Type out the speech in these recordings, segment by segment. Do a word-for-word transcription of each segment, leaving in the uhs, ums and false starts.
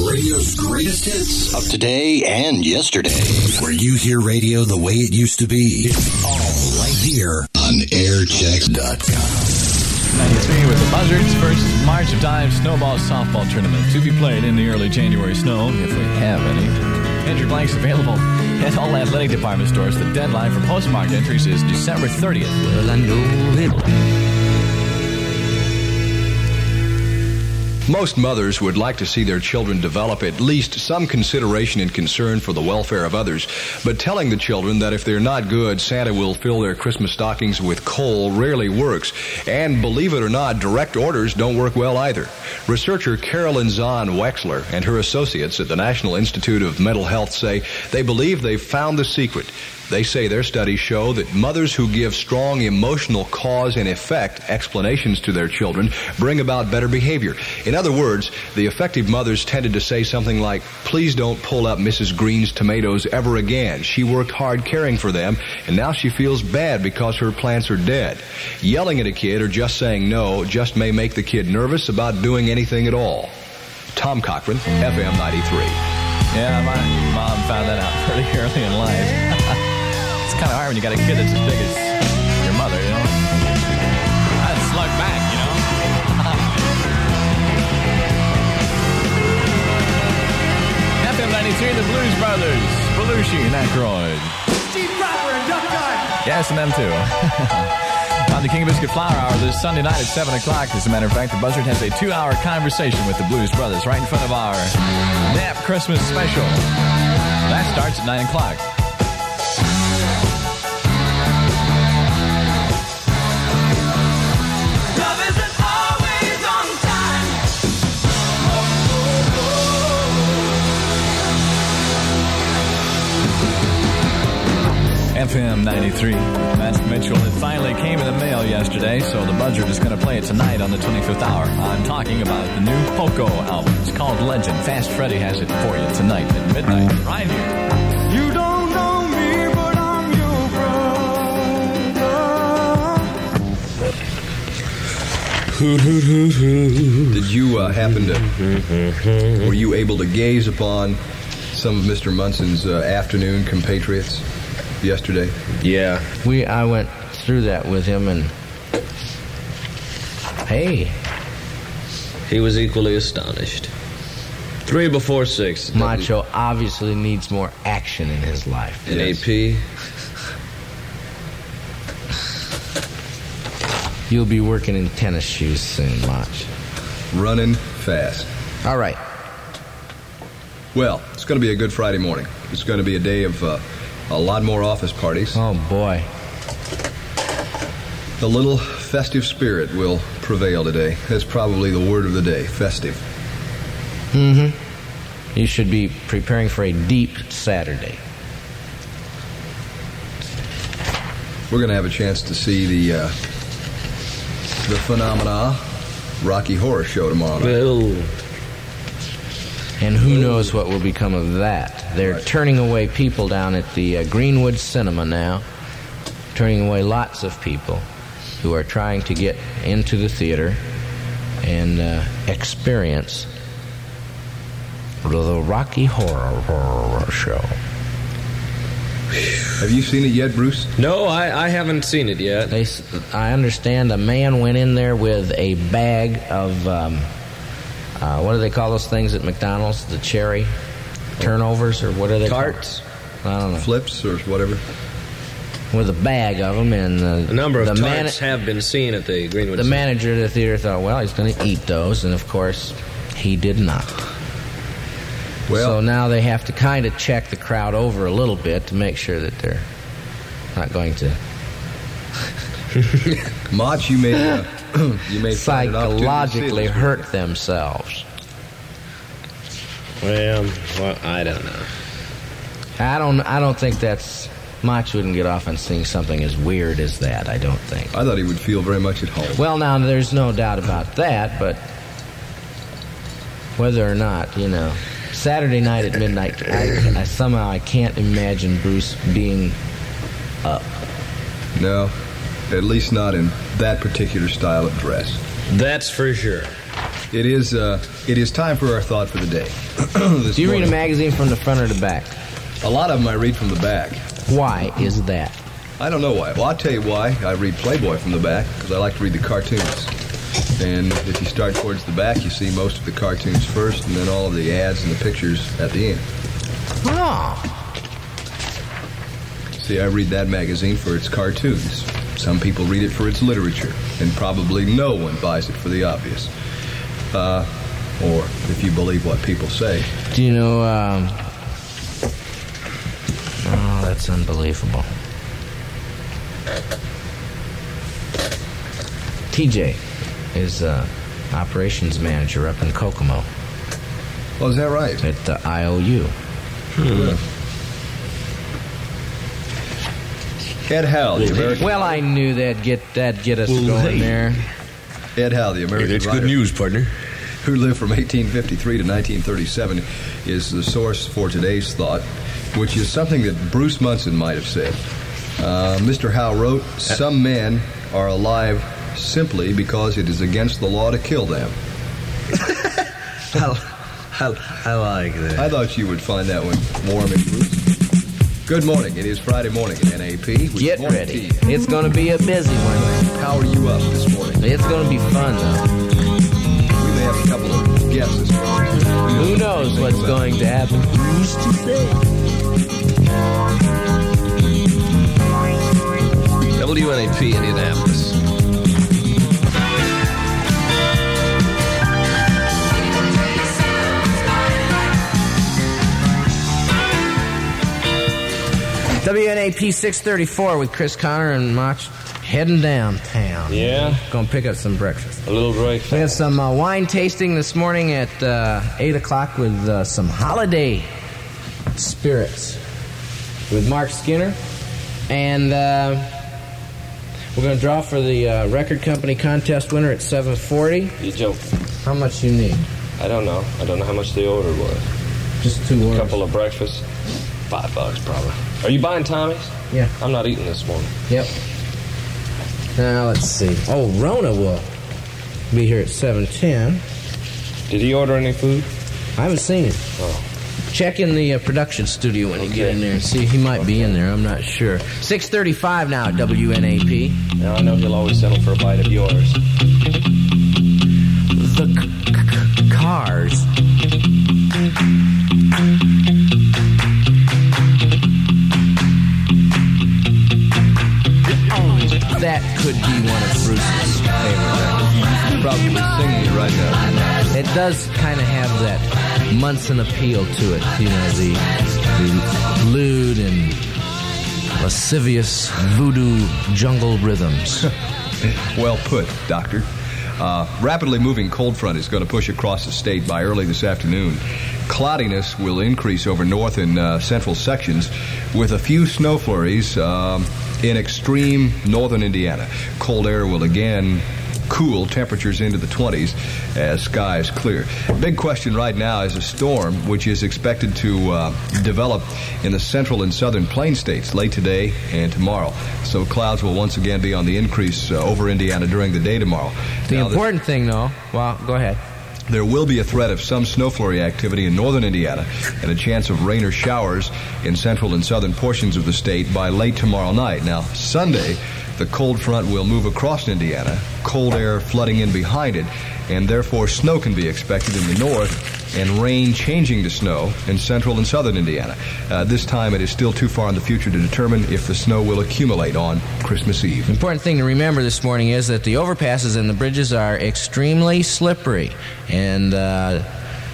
Radio's greatest hits of today and yesterday. Where you hear radio the way it used to be. It's all right here on aircheck dot com. ninety-three with the Buzzards versus March of Dimes Snowball Softball Tournament to be played in the early January snow, if we have any. Entry blanks available at all athletic department stores. The deadline for postmarked entries is December thirtieth. Well, I know it. Most mothers would like to see their children develop at least some consideration and concern for the welfare of others, but telling the children that if they're not good, Santa will fill their Christmas stockings with coal rarely works. And believe it or not, direct orders don't work well either. Researcher Carolyn Zahn Wexler and her associates at the National Institute of Mental Health say they believe they've found the secret. They say their studies show that mothers who give strong emotional cause and effect explanations to their children bring about better behavior. In other words, the effective mothers tended to say something like, "Please don't pull up Missus Green's tomatoes ever again. She worked hard caring for them, and now she feels bad because her plants are dead." Yelling at a kid or just saying no just may make the kid nervous about doing anything at all. Tom Cochran, F M ninety-three. Yeah, my mom found that out pretty early in life. It's kind of hard when you got a kid that's as big as your mother, you know? I'd slug back, you know? F M ninety-three, the Blues Brothers, Belushi and Aykroyd. Steve Cropper and Duck Dart. Yes, and them too. On the King Biscuit Flower Hour this Sunday night at seven o'clock. As a matter of fact, the Buzzard has a two-hour conversation with the Blues Brothers right in front of our Nap Christmas special. That starts at nine o'clock. F M ninety-three, Matt Mitchell. It finally came in the mail yesterday, so the Buzzard is going to play it tonight on the twenty-fifth hour. I'm talking about the new Poco album. It's called Legend. Fast Freddy has it for you tonight at midnight, right here. You don't know me, but I'm your brother. Did you uh, happen to, were you able to gaze upon some of Mister Munson's uh, afternoon compatriots yesterday? Yeah. We I went through that with him, and hey, he was equally astonished. Three before six. Macho obviously needs more action in his life. An yes. A P. You'll be working in tennis shoes soon, Mach. Running fast. All right. Well, it's going to be a good Friday morning. It's going to be a day of uh, a lot more office parties. Oh, boy. A little festive spirit will prevail today. That's probably the word of the day, festive. Mm-hmm. You should be preparing for a deep Saturday. We're going to have a chance to see the uh, the phenomena Rocky Horror Show tomorrow night. Well. And who knows what will become of that. They're right. turning away people down at the uh, Greenwood Cinema now, turning away lots of people who are trying to get into the theater and uh, experience the Rocky Horror, Horror Show. Have you seen it yet, Bruce? No, I, I haven't seen it yet. They, I understand a man went in there with a bag of, um, uh, what do they call those things at McDonald's? The cherry turnovers, or what are they Tarts? called? I don't know. Flips or whatever. With a bag of them, and uh, a number of the tarts man- have been seen at the Greenwood. The Center. manager of the theater thought, well, he's going to eat those, and of course, he did not. Well, so now they have to kind of check the crowd over a little bit to make sure that they're not going to. Mach, you may uh, you may psychologically hurt themselves. Well, well, I don't know. I don't. I don't think that's. Mach wouldn't get off on seeing something as weird as that. I don't think. I thought he would feel very much at home. Well, now there's no doubt about that, but whether or not, you know, Saturday night at midnight, I, I somehow I can't imagine Bruce being up. No, at least not in that particular style of dress. That's for sure. It is uh, it is time for our thought for the day. Do you read a magazine from the front or the back? A lot of them I read from the back. Why is that? I don't know why. Well, I'll tell you why. I read Playboy from the back, because I like to read the cartoons. And if you start towards the back, you see most of the cartoons first, and then all of the ads and the pictures at the end. Oh. See, I read that magazine for its cartoons. Some people read it for its literature, and probably no one buys it for the obvious. Uh, or if you believe what people say. Do you know, um... oh, that's unbelievable. T J is uh, operations manager up in Kokomo. Oh, is that right? At the I O U. Hmm. Ed Howe, the American... Well, I knew that'd get, that'd get us well, going hey. there. Ed Howe, the American hey, that's writer, good news, partner. Who lived from eighteen fifty-three to nineteen thirty-seven, is the source for today's thought, which is something that Bruce Munson might have said. Uh, Mister Howe wrote, "Some men are alive simply because it is against the law to kill them." I, I, I like that. I thought you would find that one warming, Bruce. Good morning. It is Friday morning at N A P. Get ready. Tea. It's going to be a busy one. How are you up this morning? It's going to be fun, though. We may have a couple of guests this morning. Who knows what's going to happen? Who's to say? W N A P, Indianapolis. W N A P six thirty-four with Chris Connor and Mach heading downtown. Yeah. Going to pick up some breakfast. A little breakfast. We have some uh, wine tasting this morning at uh, eight o'clock with uh, some holiday spirits with Mark Skinner. And uh, we're going to draw for the uh, record company contest winner at seven forty. You joking? How much you need? I don't know. I don't know how much the order was. Just two orders. A couple of breakfasts. Five bucks, probably. Are you buying Tommy's? Yeah. I'm not eating this morning. Yep. Now, let's see. Oh, Rona will be here at seven ten. Did he order any food? I haven't seen him. Oh. Check in the uh, production studio when okay. you get in there and see. He might okay. be in there. I'm not sure. six thirty-five now at W N A P. Now, I know he'll always settle for a bite of yours. The c- c- cars. That could be one of Bruce's favorite. Probably singing it right now. It does kind of have that Munson appeal to it, you know, the, the lewd and lascivious voodoo jungle rhythms. Well put, Doctor. Uh, rapidly moving cold front is going to push across the state by early this afternoon. Cloudiness will increase over north and uh, central sections with a few snow flurries um, in extreme northern Indiana. Cold air will again cool temperatures into the twenties as skies clear. Big question right now is a storm which is expected to uh, develop in the central and southern plain states late today and tomorrow. So clouds will once again be on the increase uh, over Indiana during the day tomorrow. The now, important this, thing, though, well, go ahead. There will be a threat of some snow flurry activity in northern Indiana and a chance of rain or showers in central and southern portions of the state by late tomorrow night. Now, Sunday, the cold front will move across Indiana, cold air flooding in behind it, and therefore snow can be expected in the north and rain changing to snow in central and southern Indiana. Uh, this time it is still too far in the future to determine if the snow will accumulate on Christmas Eve. The important thing to remember this morning is that the overpasses and the bridges are extremely slippery, and uh,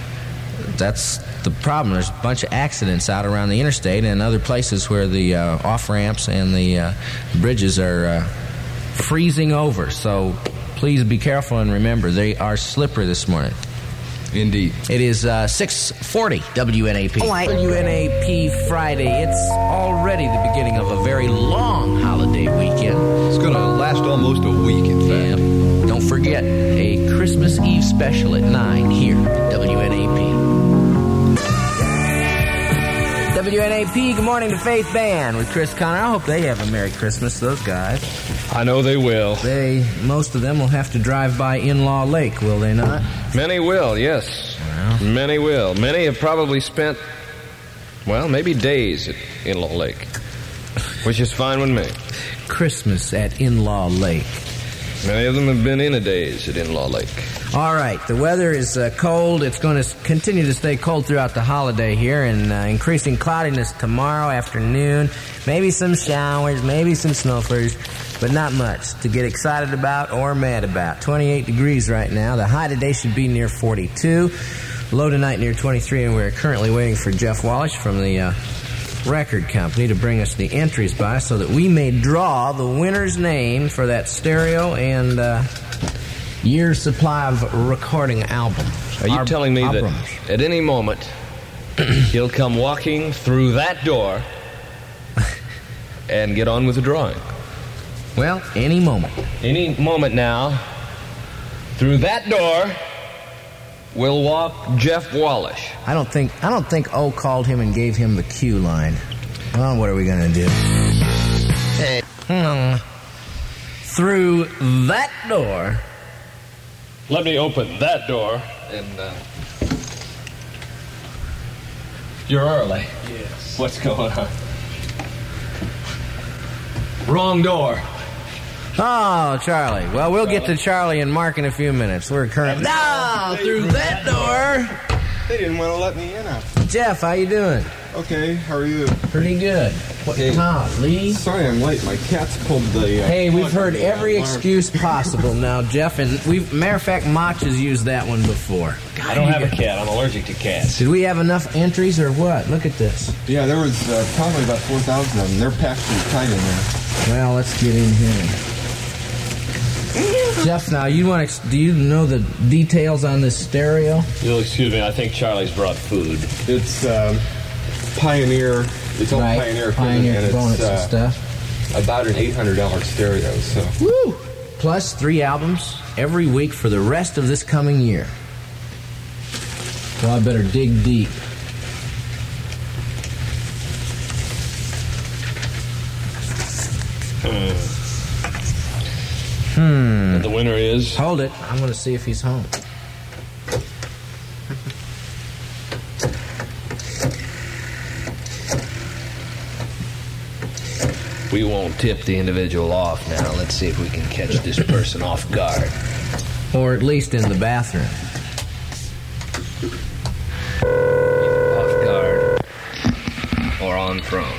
that's the problem. There's a bunch of accidents out around the interstate and other places where the uh, off-ramps and the uh, bridges are uh, freezing over. So please be careful and remember, they are slippery this morning. Indeed. It is uh, six forty W N A P. Oh, I... W N A P Friday. It's already the beginning of a very long holiday weekend. It's going to last almost a week, in fact. Yeah. Don't forget, a Christmas Eve special at nine here at W N A P. W W N A P, good morning to Faith Band with Chris Connor. I hope they have a Merry Christmas, those guys. I know they will. They, most of them will have to drive by In-Law Lake, will they not? Many will, yes. Well. Many will. Many have probably spent, well, maybe days at In-Law Lake, which is fine with me. Christmas at In-Law Lake. Many of them have been in a days at In-Law Lake. All right, the weather is uh, cold. It's going to continue to stay cold throughout the holiday here, and uh, increasing cloudiness tomorrow afternoon. Maybe some showers, maybe some snowflakes, but not much to get excited about or mad about. twenty-eight degrees right now. The high today should be near forty-two. Low tonight near twenty-three, and we're currently waiting for Jeff Wallace from the uh, record company to bring us the entries by so that we may draw the winner's name for that stereo and uh, year's supply of recording album. Are you Ar- telling me albums. that at any moment he'll come walking through that door and get on with the drawing? Well, any moment. Any moment now, through that door will walk Jeff Wallace. I don't think I don't think O called him and gave him the cue line. Well, what are we going to do? Hey. Hmm. Through that door. Let me open that door and, uh... You're early. Yes. What's going on? Wrong door. Oh, Charlie. Well, we'll get to Charlie and Mark in a few minutes. We're currently... No! Through that door! They didn't want to let me in. Jeff, how you doing? Okay, how are you? Pretty good. What, Hey. Tom, Lee? Sorry I'm late. My cat's pulled the... Uh, Hey, we've plug heard on the every alarm. excuse possible now, Jeff, and we've... Matter of fact, Mach has used that one before. I don't have a cat. I'm allergic to cats. Did we have enough entries or what? Look at this. Yeah, there was uh, probably about four thousand of them. They're packed pretty tight in there. Well, let's get in here. Jeff, now, you want to... Do you know the details on this stereo? You'll excuse me. I think Charlie's brought food. It's um, Pioneer. It's all Right, Pioneer equipment, Pioneer and components it's and uh, stuff. about an eight hundred dollars stereo. So Woo! Plus three albums every week for the rest of this coming year. Well, I better dig deep. Hmm. And the winner is... Hold it. I'm going to see if he's home. We won't tip the individual off now. Let's see if we can catch this person off guard. Or at least in the bathroom. Off guard. Or on throne.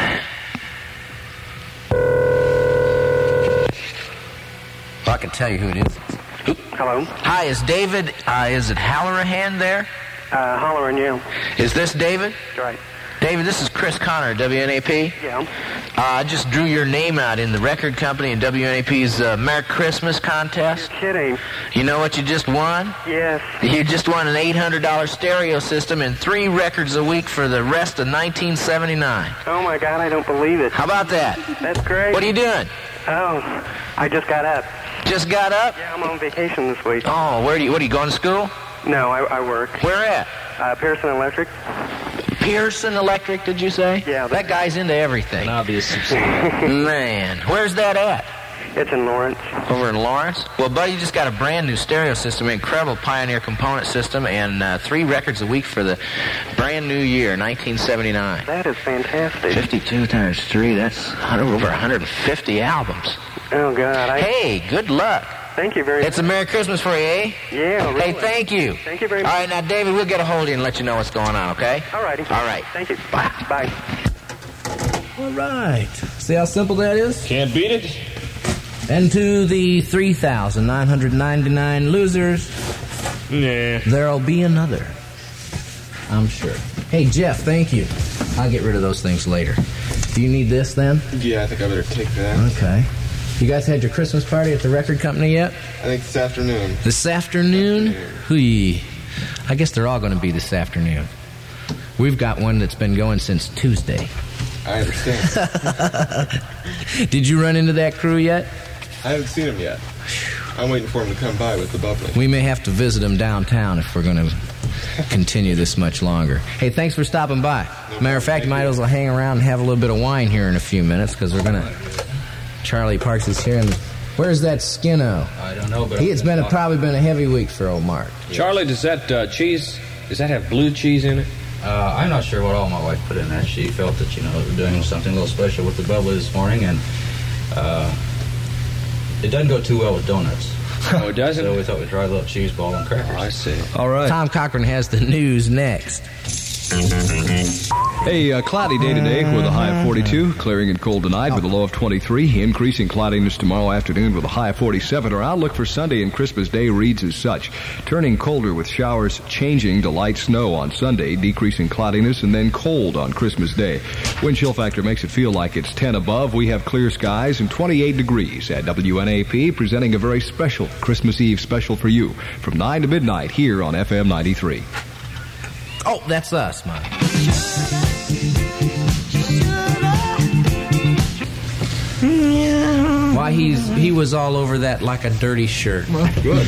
I can tell you who it is. Hello. Hi, is David, uh, is it Halloran there? Uh, Hollering, yeah. Is this David? Right. David, this is Chris Connor, W N A P. Yeah. Uh, I just drew your name out in the record company and W N A P's uh, Merry Christmas contest. You're kidding. You know what you just won? Yes. You just won an eight hundred dollars stereo system and three records a week for the rest of nineteen seventy-nine. Oh, my God, I don't believe it. How about that? That's great. What are you doing? Oh, I just got up. Just got up? Yeah, I'm on vacation this week. Oh, where do you, what, are you going to school? No, I, I work. Where at? Uh, Pearson Electric. Pearson Electric, did you say? Yeah. That guy's into everything. An obvious subsidiary. Man, where's that at? It's in Lawrence. Over in Lawrence? Well, buddy, you just got a brand new stereo system, incredible Pioneer component system, and uh, three records a week for the brand new year, nineteen seventy-nine. That is fantastic. fifty-two times three, that's over one hundred fifty albums. Oh, God. I... Hey, good luck. Thank you very much. It's a Merry Christmas for you, eh? Yeah, really. Hey, thank you. Thank you very All much. right, now, David, we'll get a hold of you and let you know what's going on, okay? All righty. All right. Thank you. Bye. Bye. All right. See how simple that is? Can't beat it. And to the three thousand nine hundred ninety-nine losers, Nah. there'll be another. I'm sure. Hey, Jeff, thank you. I'll get rid of those things later. Do you need this then? yeah, I think I better take that. Okay. You guys had your Christmas party at the record company yet? I think this afternoon. This afternoon? Hui. I guess they're all going to be this afternoon. We've got one that's been going since Tuesday. I understand. Did you run into that crew yet? I haven't seen him yet. I'm waiting for him to come by with the bubbly. We may have to visit them downtown if we're going to continue this much longer. Hey, thanks for stopping by. Matter of fact, you might as well hang around and have a little bit of wine here in a few minutes, because we're going to... Charlie Parks is here, and where's that Skinno? I don't know, but... He, it's been a, probably been a heavy week for old Mark. Charlie, does that uh, cheese, does that have blue cheese in it? Uh, I'm not sure what all my wife put in there. She felt that, you know, we were doing something a little special with the bubbly this morning, and uh, it doesn't go too well with donuts. Oh, it doesn't? So we thought we'd try a little cheese ball and crackers. Oh, I see. All right. Tom Cochran has the news next. A uh, cloudy day today with a high of forty-two, clearing and cold tonight with a low of twenty-three, increasing cloudiness tomorrow afternoon with a high of forty-seven. Our outlook for Sunday and Christmas Day reads as such: turning colder with showers changing to light snow on Sunday, decreasing cloudiness, and then cold on Christmas Day. Wind chill factor makes it feel like it's ten above. We have clear skies and twenty-eight degrees at W N A P, presenting a very special Christmas Eve special for you from nine to midnight here on F M ninety-three. Oh, that's us, Mike. Why, he's he was all over that like a dirty shirt. Well, good.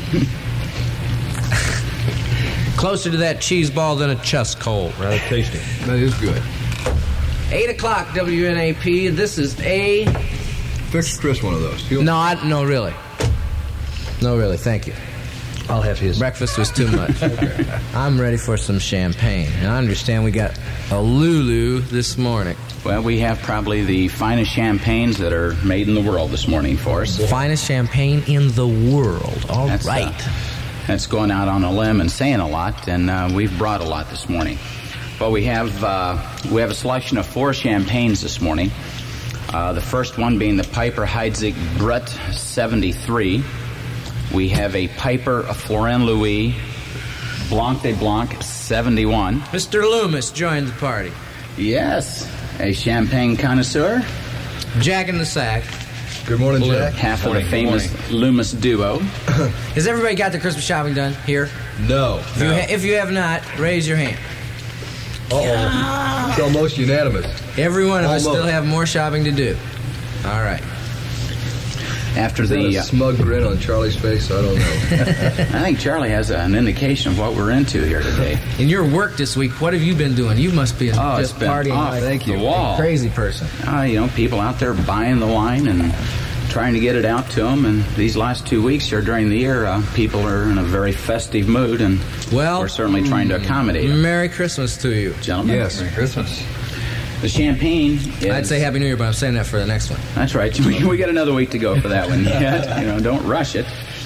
Closer to that cheese ball than a chest cold. Rather tasty. That is good. Eight o'clock, W N A P. This is a... Fix Chris one of those. He'll... No, I, no, really. No, really, thank you. I'll have his. Breakfast was too much. Okay. I'm ready for some champagne. And I understand we got a Lulu this morning. Well, we have probably the finest champagnes that are made in the world this morning for us. The finest champagne in the world. All that's, right. Uh, that's going out on a limb and saying a lot, and uh, we've brought a lot this morning. Well, we have uh, we have a selection of four champagnes this morning. Uh, the first one being the Piper Heidsieck Brut seventy-three. We have a Piper Florent Louis Blanc de Blanc seventy-one. Mister Loomis joined the party. Yes, a champagne connoisseur. Jack in the Sack. Good morning, Blue. Jack. Half morning, of the famous Loomis duo. Has everybody got their Christmas shopping done here? No. If, no. You, ha- if you have not, raise your hand. Uh-oh. It's almost unanimous. Every one of almost. us still have more shopping to do. All right. After Is the that a smug grin on Charlie's face, I don't know. I think Charlie has an indication of what we're into here today. In your work this week, what have you been doing? You must be oh, just it's been partying off like Thank you. a wall. crazy person. Uh, you know, people out there buying the wine and trying to get it out to them. And these last two weeks here during the year, uh, people are in a very festive mood, and well, we're certainly trying to accommodate them. Merry Christmas to you, gentlemen. Yes, Merry Christmas. The champagne is... I'd say Happy New Year, but I'm saying that for the next one. That's right. We, we got another week to go for that one yet. You know, don't rush it.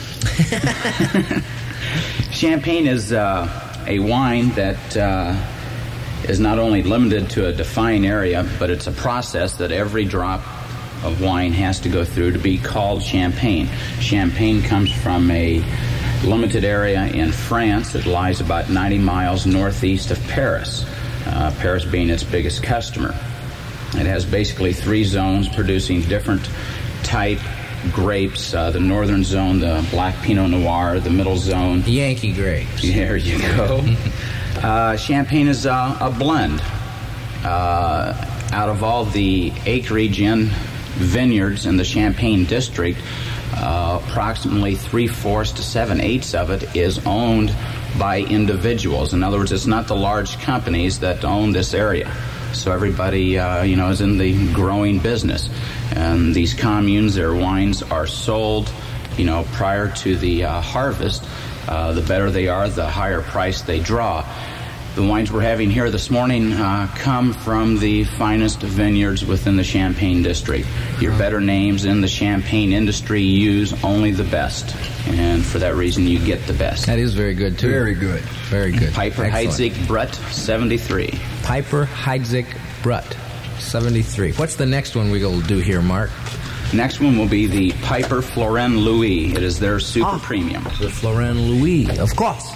Champagne is uh, a wine that uh, is not only limited to a defined area, but it's a process that every drop of wine has to go through to be called champagne. Champagne comes from a limited area in France. It lies about ninety miles northeast of Paris. Uh, Paris being its biggest customer. It has basically three zones producing different type grapes. Uh, the northern zone, the black Pinot Noir. The middle zone, Yankee grapes. There you go. uh, Champagne is uh, a blend. Uh, out of all the acreage in vineyards in the Champagne district, uh, approximately three-fourths to seven-eighths of it is owned by individuals. In other words, it's not the large companies that own this area. So everybody, uh, you know, is in the growing business. And these communes, their wines are sold, you know, prior to the uh, harvest. Uh, the better they are, the higher price they draw. The wines we're having here this morning uh, come from the finest vineyards within the Champagne district. Your better names in the Champagne industry use only the best. And for that reason, you get the best. That is very good, too. Very good. Very good. Piper Heidsieck Brut seventy-three. Piper Heidsieck Brut seventy-three. What's the next one we'll do here, Mark? Next one will be the Piper Florent Louis. It is their super ah, premium. The Florent Louis, of course.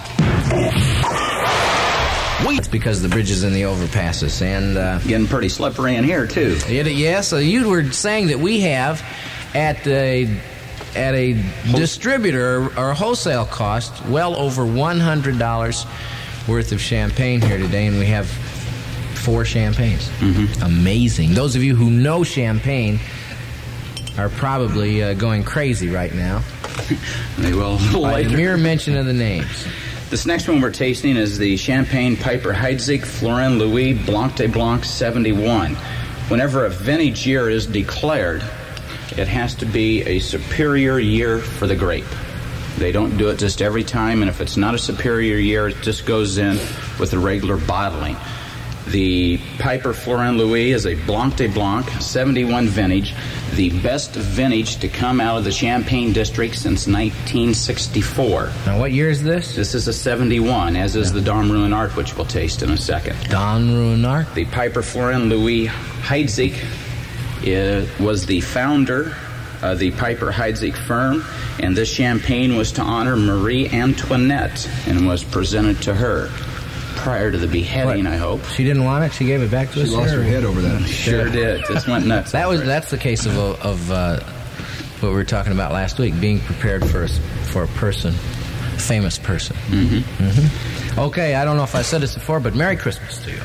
It's because the bridges and the overpasses, and uh, getting pretty slippery in here too. It, yeah, so you were saying that we have at a at a Whole- distributor or wholesale cost well over one hundred dollars worth of champagne here today, and we have four champagnes. Mm-hmm. Amazing. Those of you who know champagne are probably uh, going crazy right now. They will By later. the mere mention of the names. This next one we're tasting is the Champagne Piper Heidsieck Florent Louis Blanc de Blanc seventy-one. Whenever a vintage year is declared, it has to be a superior year for the grape. They don't do it just every time, and if it's not a superior year, it just goes in with the regular bottling. The Piper Florent Louis is a Blanc de Blanc, seventy-one vintage, the best vintage to come out of the Champagne district since nineteen sixty-four. Now, what year is this? This is a seventy-one, as is the Dom Ruinart, which we'll taste in a second. Dom Ruinart? The Piper Florent Louis Heidsieck uh, was the founder of the Piper Heidsieck firm, and this champagne was to honor Marie Antoinette and was presented to her prior to the beheading, what? I hope. She didn't want it? She gave it back to us? She lost her head over that. Sure did. This went nuts. That was That's the case of, of uh, what we were talking about last week, being prepared for a, for a person, famous person. Mm-hmm. Mm-hmm. Okay, I don't know if I said this before, but Merry Christmas to you.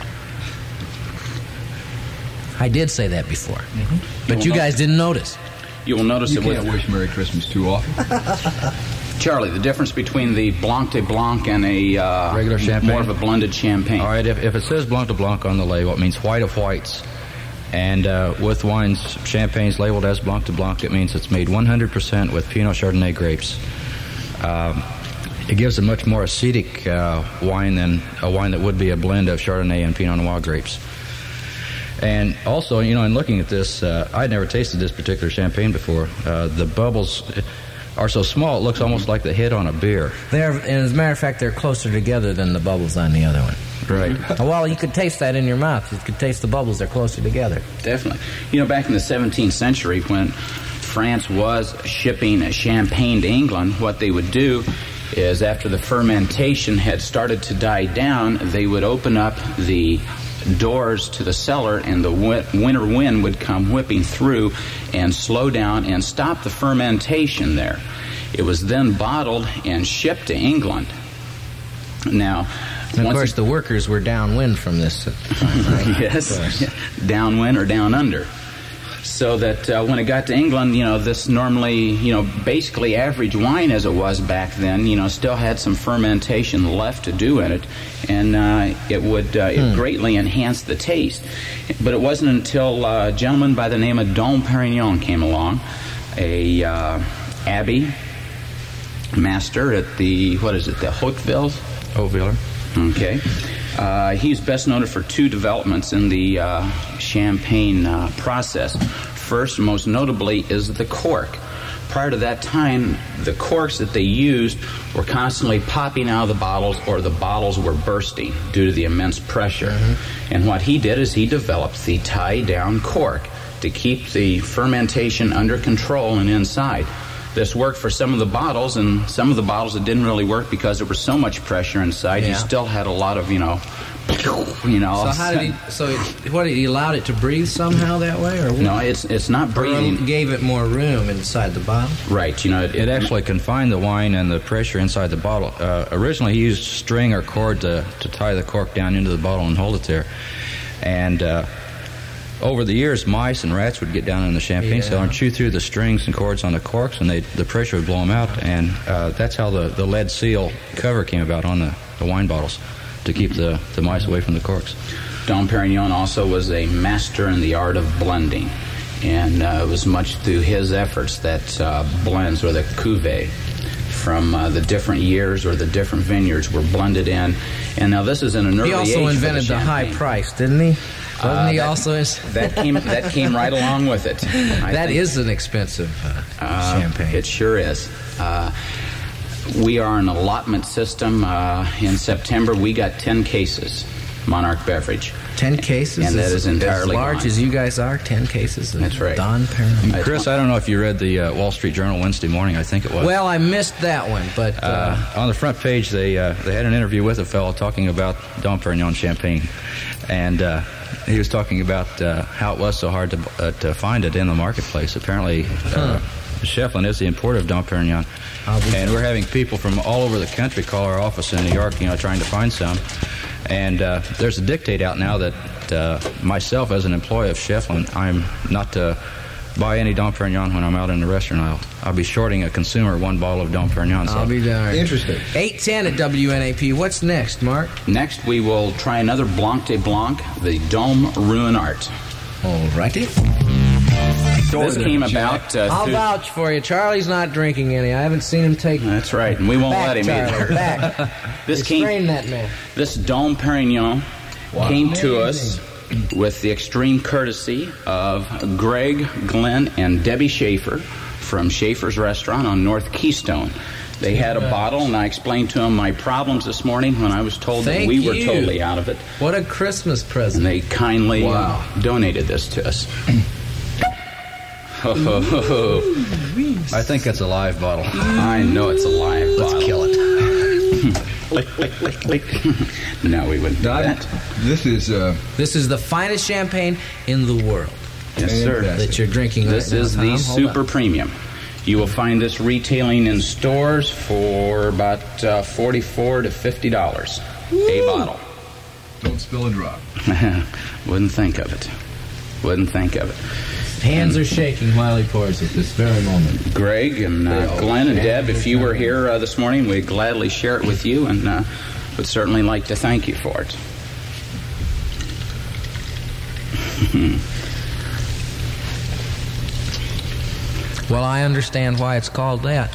I did say that before, mm-hmm. but you, you guys didn't notice. You will notice you it can't with... wish Merry Christmas too often. Charlie, the difference between the Blanc de Blanc and a uh, regular champagne, more of a blended champagne. All right, if, if it says Blanc de Blanc on the label, it means white of whites. And uh, with wines, champagnes labeled as Blanc de Blanc, it means it's made one hundred percent with Pinot Chardonnay grapes. Um, it gives a much more acidic uh, wine than a wine that would be a blend of Chardonnay and Pinot Noir grapes. And also, you know, in looking at this, uh, I'd never tasted this particular champagne before. Uh, the bubbles are so small, it looks almost like the head on a beer. They're, and as a matter of fact, they're closer together than the bubbles on the other one. Right. Well, you could taste that in your mouth. You could taste the bubbles. They're closer together. Definitely. You know, back in the seventeenth century, when France was shipping champagne to England, what they would do is after the fermentation had started to die down, they would open up the doors to the cellar, and the winter wind would come whipping through and slow down and stop the fermentation there. It was then bottled and shipped to England. Now, and of course, it, the workers were downwind from this time, right? Yes, downwind or down under. So that uh, when it got to England, you know, this normally, you know, basically average wine as it was back then, you know, still had some fermentation left to do in it, and uh, it would uh, it hmm. greatly enhance the taste. But it wasn't until uh, a gentleman by the name of Dom Perignon came along, a uh, abbey master at the, what is it, the Hauteville? Hauteville. Okay. Uh, he's best known for two developments in the uh, champagne uh, process. First, most notably, is the cork. Prior to that time, the corks that they used were constantly popping out of the bottles, or the bottles were bursting due to the immense pressure. Mm-hmm. And what he did is he developed the tie-down cork to keep the fermentation under control and inside. This worked for some of the bottles, and some of the bottles it didn't really work because there was so much pressure inside. Yeah. You still had a lot of, you know, you know. So how did he? So it, what he allowed it to breathe somehow that way, or what? No, it's it's not breathing. Or gave it more room inside the bottle. Right. You know, it, it actually confined the wine and the pressure inside the bottle. Uh, originally, he used string or cord to to tie the cork down into the bottle and hold it there, and. Uh, Over the years, mice and rats would get down in the champagne yeah. cellar and chew through the strings and cords on the corks, and they, the pressure would blow them out. And uh, that's how the, the lead seal cover came about on the, the wine bottles, to keep the, the mice away from the corks. Dom Perignon also was a master in the art of blending, and uh, it was much through his efforts that uh, blends, or the cuvée, from uh, the different years or the different vineyards were blended in. And now this is in an early age. He also invented the, the high price, didn't he? Wasn't uh, he that, also is that came that came right along with it. I that think. is an expensive uh, uh, champagne. It sure is. Uh, we are an allotment system. Uh, in September, we got ten cases. Monarch Beverage. Ten cases, and that is entirely as large gone. as you guys are. Ten cases. Of That's right. Don Perignon. Chris, I don't know if you read the uh, Wall Street Journal Wednesday morning. I think it was. Well, I missed that one, but uh, uh, on the front page they uh, they had an interview with a fellow talking about Dom Perignon champagne, and. Uh, He was talking about uh, how it was so hard to uh, to find it in the marketplace. Apparently, uh, Shefflin is the importer of Dom Perignon, and we're having people from all over the country call our office in New York, you know, trying to find some. And uh, there's a dictate out now that uh, myself, as an employee of Shefflin, I'm not to buy any Dom Perignon when I'm out in the restaurant. I'll, I'll be shorting a consumer one bottle of Dom Perignon. So. I'll be darned. Interesting. eight ten at W N A P. What's next, Mark? Next, we will try another Blanc de Blanc, the Dome Ruinart. All righty. This came about... Uh, I'll through- vouch for you. Charlie's not drinking any. I haven't seen him take... That's right, and we won't back, let him Charlie, either. Back. This came... Restrain that man. This Dome Perignon Wow. came to Amazing. us with the extreme courtesy of Greg, Glenn, and Debbie Schaefer from Schaefer's Restaurant on North Keystone. They had a bottle, and I explained to them my problems this morning when I was told Thank that we were you. totally out of it. What a Christmas present. And they kindly Wow. uh, donated this to us. Ho, ho, ho, ho. I think it's a live bottle. I know it's a live Let's bottle. kill it. No, we wouldn't do that. This is uh, This is the finest champagne in the world Yes, sir. that you're drinking right This now, is Tom. the Hold super on. premium. You will find this retailing in stores for about uh, forty-four to fifty dollars a bottle. don't spill a drop. Wouldn't think of it. Wouldn't think of it. Hands are shaking while he pours it this very moment. Greg and uh, Glenn and Deb, if you were here uh, this morning, we'd gladly share it with you, and uh, would certainly like to thank you for it. Well, I understand why it's called that.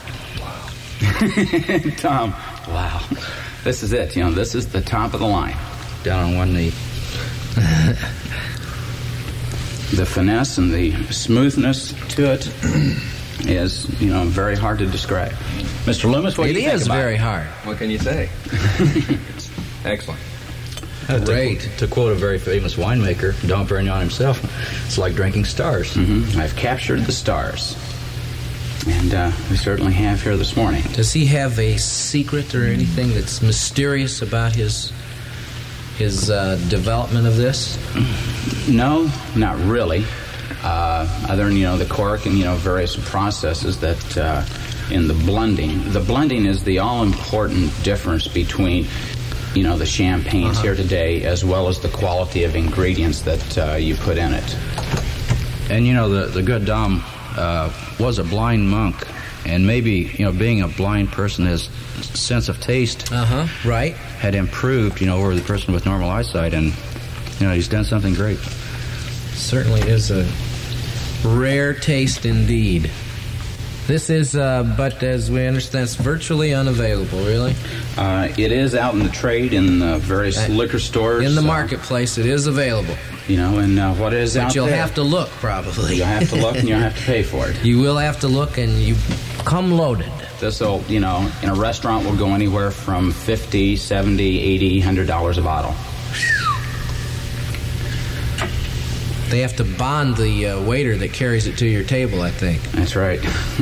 Tom, wow. This is it. You know, this is the top of the line. Down on one knee. The finesse and the smoothness to it is, you know, very hard to describe. Mister Loomis, what It do you think is about very it? hard. What can you say? Excellent. Great. To, to quote a very famous winemaker, Dom Perignon himself, it's like drinking stars. Mm-hmm. I've captured the stars. And uh, we certainly have here this morning. Does he have a secret or anything that's mysterious about his his uh, development of this? No, not really. Uh, other than, you know, the cork and, you know, various processes that uh, in the blending. The blending is the all-important difference between, you know, the champagnes Uh-huh. here today as well as the quality of ingredients that uh, you put in it. And, you know, the, the good Dom uh, was a blind monk. And maybe, you know, being a blind person, his sense of taste Uh-huh, right. had improved, you know, over the person with normal eyesight. And, you know, he's done something great. Certainly is a rare taste indeed. This is, uh, but as we understand, it's virtually unavailable, really? Uh, it is out in the trade in uh, various Uh, liquor stores. In the uh, marketplace, it is available. You know, and uh, what is out But you'll there? have to look, probably. You'll have to look and you'll have to pay for it. You will have to look, and you come loaded. This will, you know, in a restaurant will go anywhere from fifty, seventy, eighty, one hundred dollars a bottle. They have to bond the uh, waiter that carries it to your table, I think. That's right.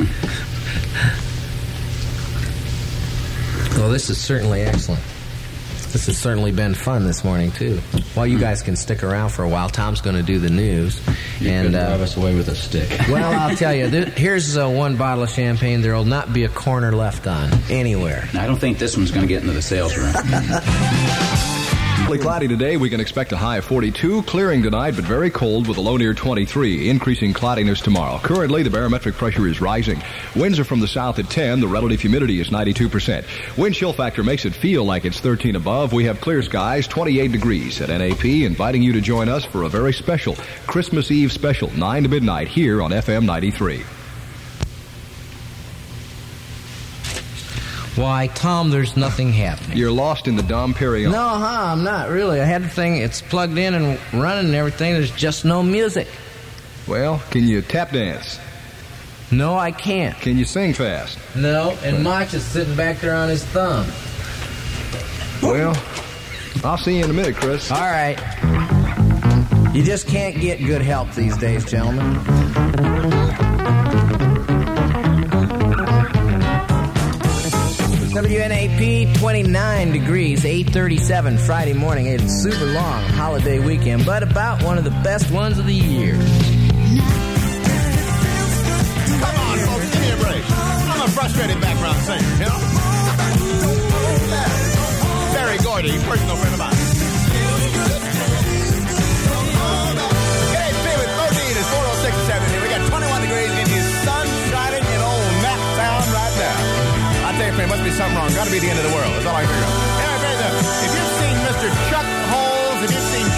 Well, this is certainly excellent. This has certainly been fun this morning, too. Well, you guys can stick around for a while. Tom's going to do the news. You and could uh, drive us away with a stick. Well, I'll tell you, th- here's uh, one bottle of champagne. There will not be a corner left on anywhere. I don't think this one's going to get into the sales room. Partly cloudy today. We can expect a high of forty-two. Clearing tonight, but very cold with a low near twenty-three. Increasing cloudiness tomorrow. Currently, the barometric pressure is rising. Winds are from the south at ten. The relative humidity is ninety-two percent. Wind chill factor makes it feel like it's thirteen above. We have clear skies, twenty-eight degrees at N A P, inviting you to join us for a very special Christmas Eve special, nine to midnight here on F M ninety-three. Why, Tom, there's nothing happening. You're lost in the Dom Perignon. No, huh, I'm not really. I had the thing, it's plugged in and running and everything. There's just no music. Well, can you tap dance? No, I can't. Can you sing fast? No, and Mach is sitting back there on his thumb. Well, I'll see you in a minute, Chris. All right. You just can't get good help these days, gentlemen. W N A P, twenty-nine degrees, eight thirty-seven Friday morning. It's super long holiday weekend, but about one of the best ones of the year. Come on, folks, give me a break. I'm a frustrated background singer, you know? Barry Gordy, personal friend of mine. Hey, David, Modine is four oh six seventy. We got twenty-one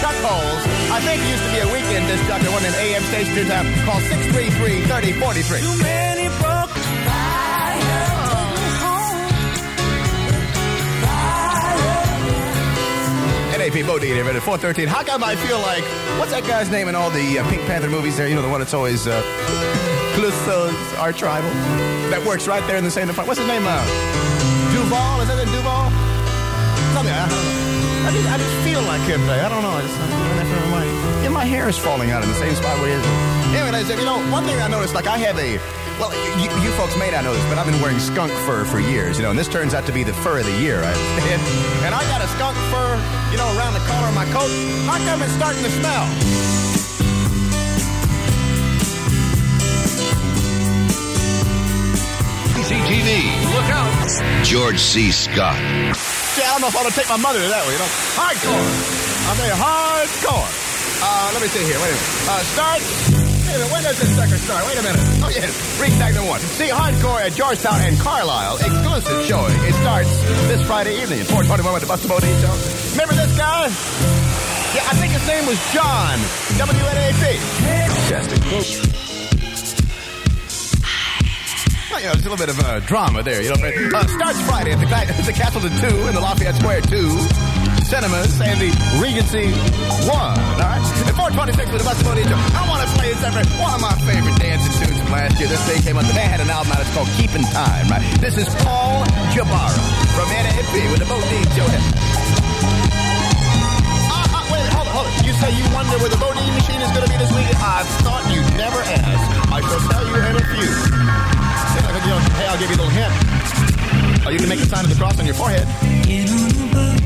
chuck holes. I think it used to be a weekend disc jockey, one in A M station two time. Call six three three, three oh four three. Too many broke N A P Bodine here at four thirteen. How come I feel like, what's that guy's name in all the uh, Pink Panther movies there? You know, the one that's always, uh, Clouseau's Arch Rival? That works right there in the same department. What's his name? Uh, Duval? Is that it, Duval? Something, I don't know. I just, I just feel like him today. I don't know. I just, I'm doing that for my, yeah, my hair is falling out in the same spot where it is. Anyway, I said, you know, one thing I noticed, like I have a, well, you, you folks may not know this, but I've been wearing skunk fur for years, you know, and this turns out to be the fur of the year, I understand. And I got a skunk fur, you know, around the collar of my coat. How come it's starting to smell? C T V. Look out. George C. Scott. See, I don't know if I want to take my mother to that way, you know. Hardcore. I'll tell you, hardcore. Uh, let me see here. Wait a minute. Uh, start. Wait a minute. When does this sucker start? Wait a minute. Oh, yes. Read segment one. See Hardcore at Georgetown and Carlisle. Exclusive showing. It starts this Friday evening at four twenty-one with the Buster Bodine Show. Remember this guy? Yeah, I think his name was John. W N A P. Fantastic. Well, you know, there's a little bit of uh, drama there. You know, uh, starts Friday at the, the Castle of Two in the Lafayette Square Two Cinemas and the Regency One. All right, at four twenty-six with the Buster Bodine Show. I want to play this ever one of my favorite dancing tunes from last year. This thing came out. The band had an album out. It's called Keeping Time. Right. This is Paul Jabara from N A P with the Bodine Show. Uh, uh, wait, wait, hold on, hold on. You say you wonder where the Bodine machine is going to be this weekend? I thought you'd never ask. I shall tell you in a few. You know, hey, I'll give you a little hint. Oh, you can make the sign of the cross on your forehead. Get on the boat.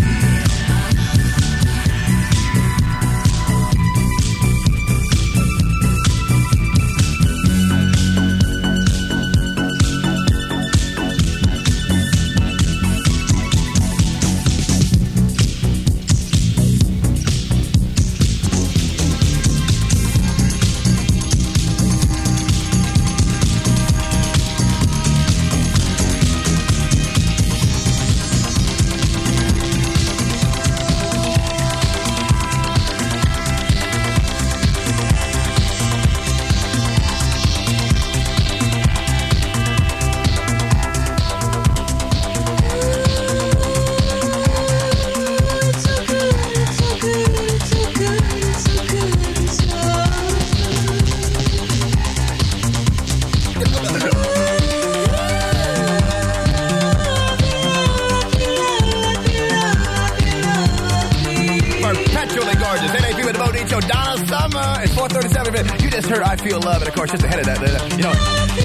You just heard I Feel Love, and of course, just ahead of that, you know,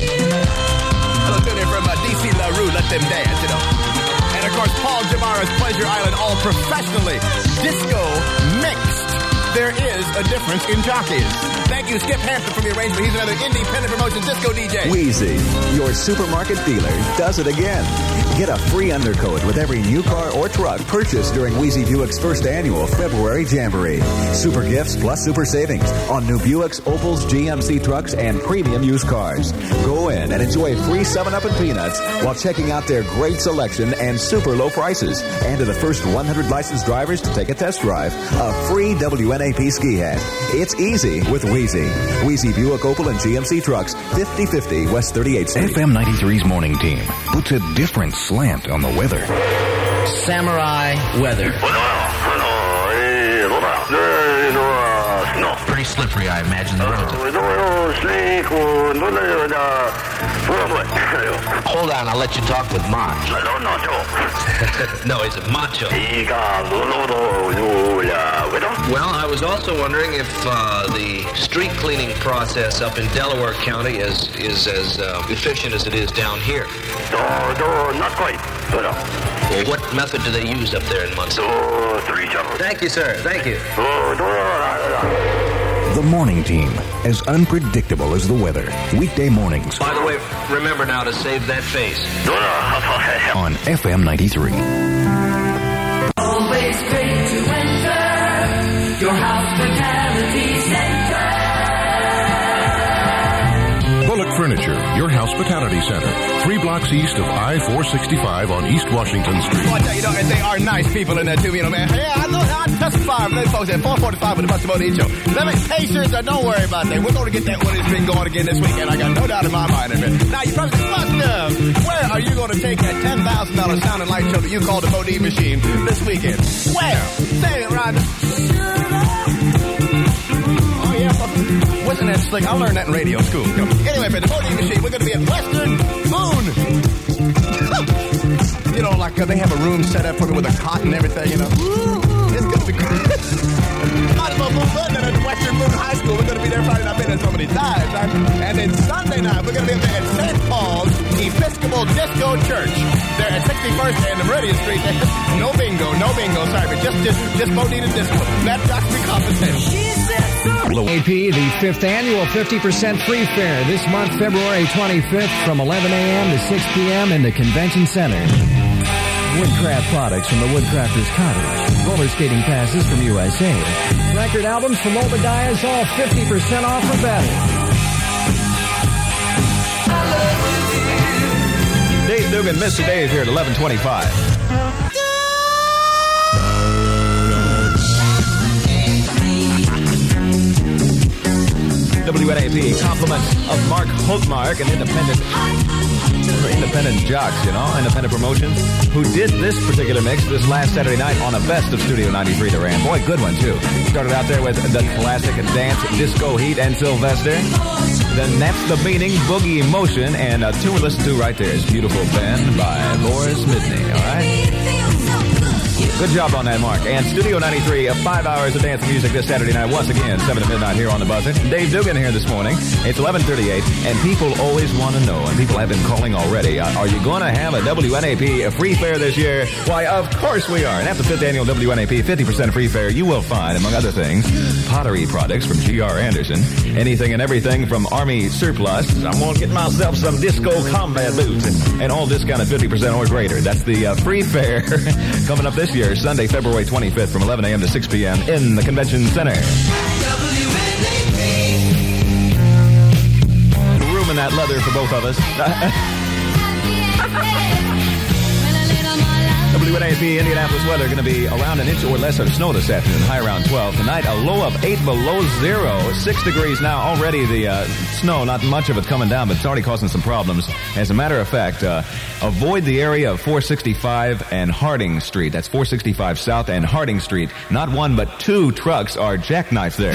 a little tune here from uh, D C LaRue, Let Them Dance, you know. And of course, Paul Jamara's Pleasure Island, all professionally disco mixed. There is a difference in jockeys. Thank you, Skip Hampton, for the arrangement. He's another independent promotion disco D J. Wheezy, your supermarket dealer, does it again. Get a free undercoat with every new car or truck purchased during Wheezy Buick's first annual February Jamboree. Super gifts plus super savings on new Buicks, Opals, G M C trucks, and premium used cars. Go in and enjoy free seven up and Peanuts while checking out their great selection and super low prices. And to the first one hundred licensed drivers to take a test drive, a free W N A P ski hat. It's easy with Wheezy. Wheezy Buick, Opal, and G M C trucks, fifty fifty West thirty-eighth Street. F M ninety-three's morning team puts a different slant on the weather. Samurai weather. Pretty slippery, I imagine, the roads. Hold on, I'll let you talk with Mach. No, it's a macho. Well, I was also wondering if uh, the street cleaning process up in Delaware County is is as uh, efficient as it is down here. Not quite. Well, what method do they use up there in Muncie? Thank you, sir. Thank you. The morning team, as unpredictable as the weather. Weekday mornings. By the way, remember now to save that face. On F M ninety-three. Always great to enter your hospitality center. Bullock Furniture Furniture, your hospitality center. Three blocks east of I four sixty-five on East Washington Street. Well, I tell you, you know, and they are nice people in there, too, you know, man. Yeah, I know, I testify for those folks at four forty-five with the Buster Bodie Show. Let me Pacers, uh, don't worry about that. We're going to get that one that's been going again this weekend. I got no doubt in my mind of it. Now, you probably say, Buster, where are you going to take that ten thousand dollars sound and light show that you call the Bodie Machine this weekend? Where? Say it, Rhonda. Oh, yeah, wasn't that slick? I learned that in radio school. Anyway, for the Bodie Machine, we're going to be at Western Moon. You know, like uh, they have a room set up for me with a cot and everything, you know. It's going to be great. Might as well move on at Western Moon High School. We're going to be there Friday night. I've been there so many times. Right? And then Sunday night, we're going to be there at Saint Paul's Episcopal Disco Church. They're at sixty-first and Meridian Street. No bingo, no bingo. Sorry, but just, just, just Bodine and Disco. That got to be compensated. A P, the fifth annual fifty percent free fair this month, February twenty-fifth from eleven a.m. to six p.m. in the Convention Center. Woodcraft products from the Woodcrafters Cottage. Roller skating passes from U S A. Record albums from Obadiah's, all fifty percent off or better. Dave Dugan, Mister Dave here at eleven twenty-five. W N A P, compliment of Mark Holtmark, an independent independent jocks, you know, independent promotions, who did this particular mix this last Saturday night on a best of Studio ninety-three Duran. Boy, good one, too. Started out there with the classic dance, Disco Heat, and Sylvester. Then That's the Meaning, Boogie Motion, and a tune we listened to right there is Beautiful Ben by Boris Midney, all right? Good job on that, Mark. And Studio ninety-three, uh, five hours of dance music this Saturday night, once again, seven to midnight here on the buzzer. Dave Dugan here this morning. It's eleven thirty-eight, and people always want to know, and people have been calling already, uh, are you going to have a W N A P a free fair this year? Why, of course we are. And at the fifth annual W N A P fifty percent free fair, you will find, among other things, pottery products from G R Anderson, anything and everything from Army surplus. I'm going to get myself some disco combat boots, and, and all discounted fifty percent or greater. That's the uh, free fair coming up this year. Sunday, February twenty-fifth from eleven a.m. to six p.m. in the Convention Center. Room in that leather for both of us. W N A P Indianapolis weather going to be around an inch or less of snow this afternoon, high around twelve. Tonight, a low of eight below zero. Six degrees now. Already the uh, snow, not much of it coming down, but it's already causing some problems. As a matter of fact, uh, avoid the area of four sixty-five and Harding Street. That's four sixty-five South and Harding Street. Not one, but two trucks are jackknifed there.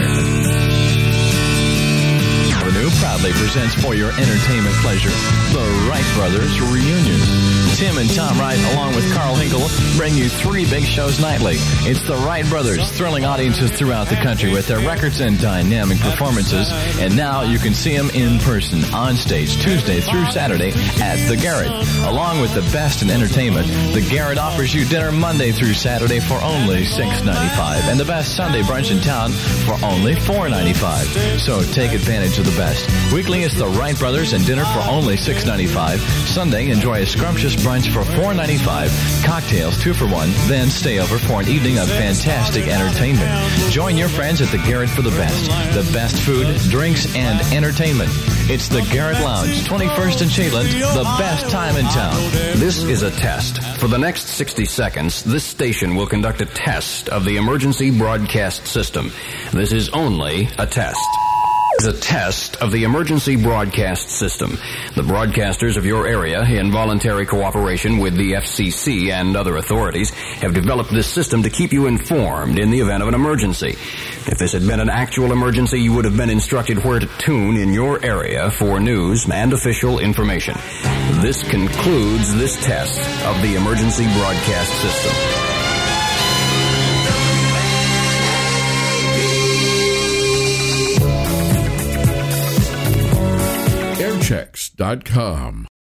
Avenue proudly presents for your entertainment pleasure the Wright Brothers Reunion. Tim and Tom Wright, along with Carl Hinkle, bring you three big shows nightly. It's the Wright Brothers, thrilling audiences throughout the country with their records and dynamic performances. And now you can see them in person, on stage, Tuesday through Saturday at the Garret. Along with the best in entertainment, the Garret offers you dinner Monday through Saturday for only six ninety-five, and the best Sunday brunch in town for only four ninety-five. So take advantage of the best. Weekly is the Wright Brothers and dinner for only six ninety-five. Sunday, enjoy a scrumptious brunch for four ninety-five. Cocktails, two for one. Then stay over for an evening of fantastic entertainment. Join your friends at the Garret for the best. The best food, drinks, and entertainment. It's the Garret Lounge, twenty-first and Shadeland, the best time in town. This is a test. For the next sixty seconds, this station will conduct a test of the emergency broadcast system. This is only a test. Is a test of the emergency broadcast system. The broadcasters of your area, in voluntary cooperation with the F C C and other authorities, have developed this system to keep you informed in the event of an emergency. If this had been an actual emergency, you would have been instructed where to tune in your area for news and official information. This concludes this test of the emergency broadcast system. airchecks dot com